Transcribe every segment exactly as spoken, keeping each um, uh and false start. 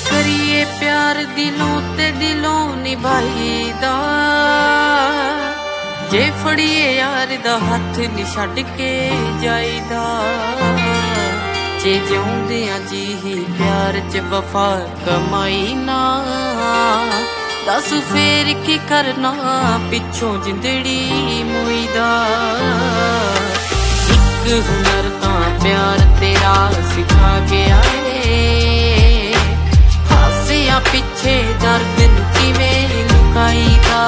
करिए प्यार दिलों ते दिलों निभाईदा, जे फड़िए यार दा हथ नी छड्ड के जाईदा। जे जिउंदियां जी ही प्यार च वफा कमाई ना, दस फेर की करना पिछों जिंदड़ी मोईदा। एक हुनर तां प्यार तेरा सिखा के आए, हासियां पिछे दर्द नूं किवें लुकाईदा।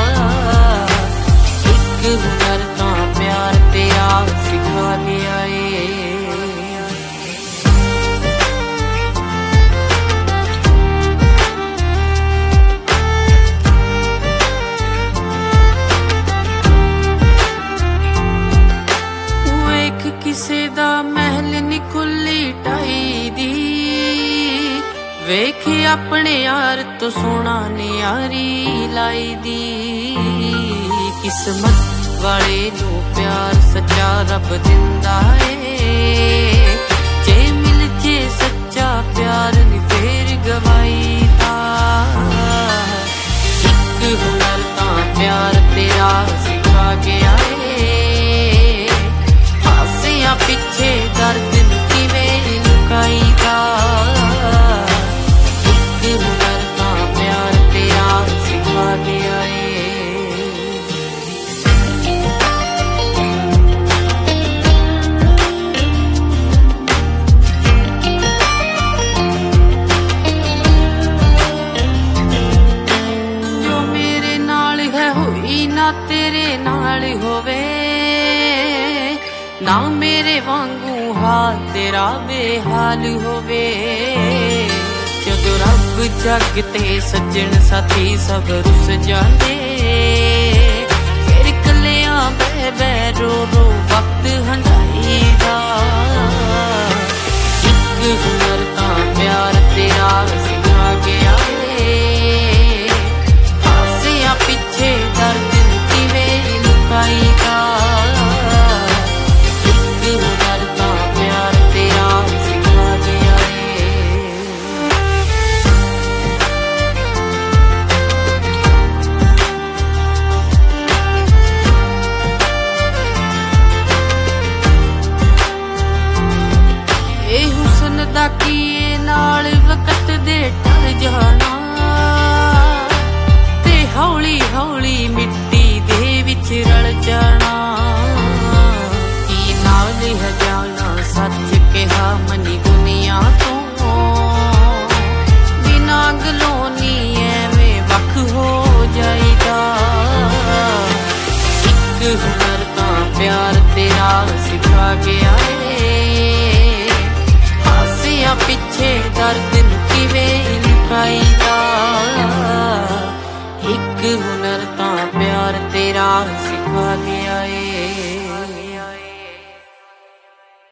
एक हुनर तां प्यार तेरा सिखा के आए। किसे दा महल नी खुली ढाई दी, वेखी अपने यार तो सोना नियारी लाई दी। किस्मत वाले नू प्यार सच्चा रब दिंदा है, जे मिल जे सच्चा प्यार नी फेर गवाईदा। एक हुनर तां प्यार तेरा सिखा के आए, पिछे दर्द नूं किवें लुकाईदा। एक हुनर तां प्यार तेरा सिखा के आए। जो मेरे नाल है होई ना तेरे नाल होवे, ना मेरे वांगू हाल तेरा बेहाल होवे। जदों रब जग ते सज्जन साथी सब रुस जांदे, फिर कलियां बह बह रो रो वक्त हंडाईदा। एक हुनर तां प्यार तेरा सिखा के